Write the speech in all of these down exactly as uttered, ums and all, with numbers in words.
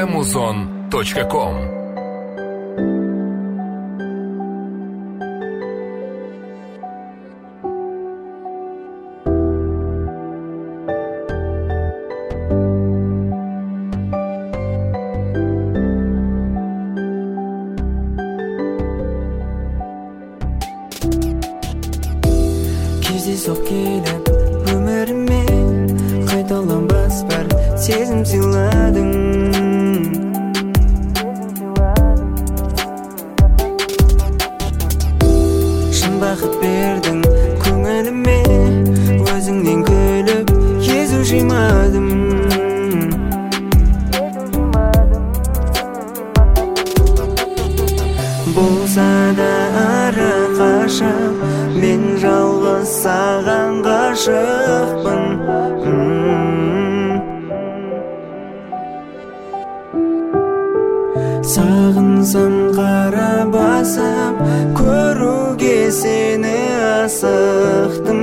эмузон точка ком. Кездейсоқ келіп өміріме қайталанбас бір сезім сыйладың. Шын бақыт бердің көңіліме, өзіңнен күліп езу жимадым. Болса да ары қашып, мен жалғыз саған ғашықпын. Сағынсам қара басып, көруге сені асықтым.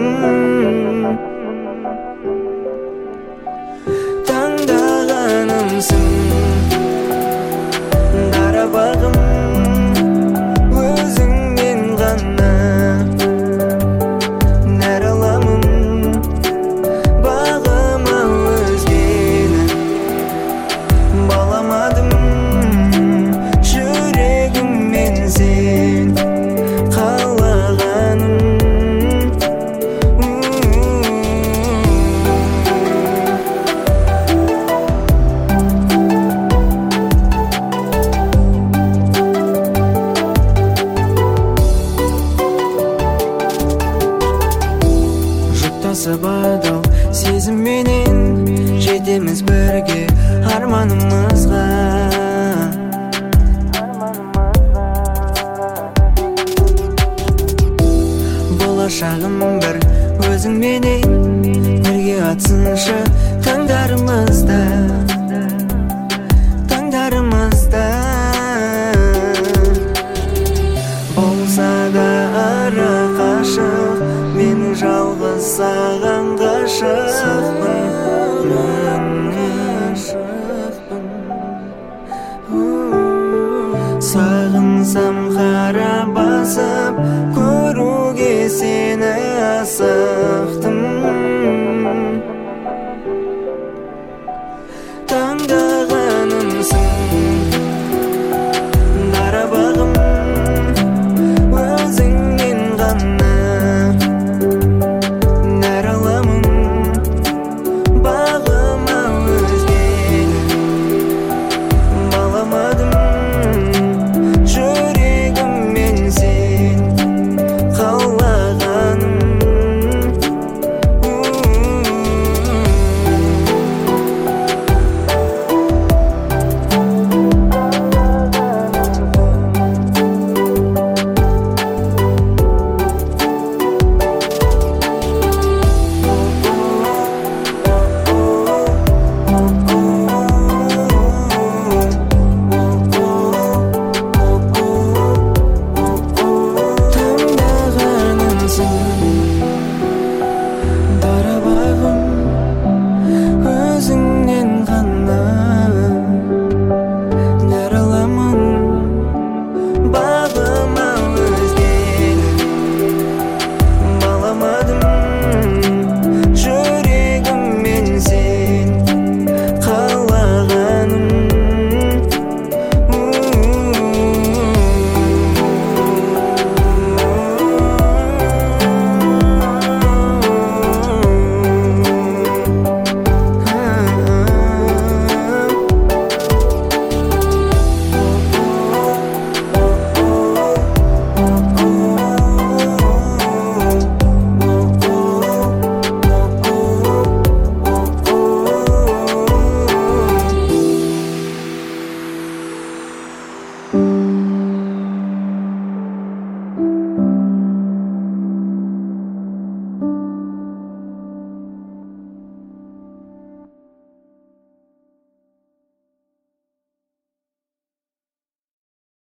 Таңдағанымсың дара бағым, өзіңнен ғана нәр аламын. Бағыма өзгені баламадым, жүрегіммен сен қалағаным. Жұптасып адал сезімменен жетеміз бірге арманымызға. Болашағым бір өзіңменен бірге атсыншы таңдарымызда, таңдарымызда. Болса да ары қашық, мен жалғыз саған ғашықпын.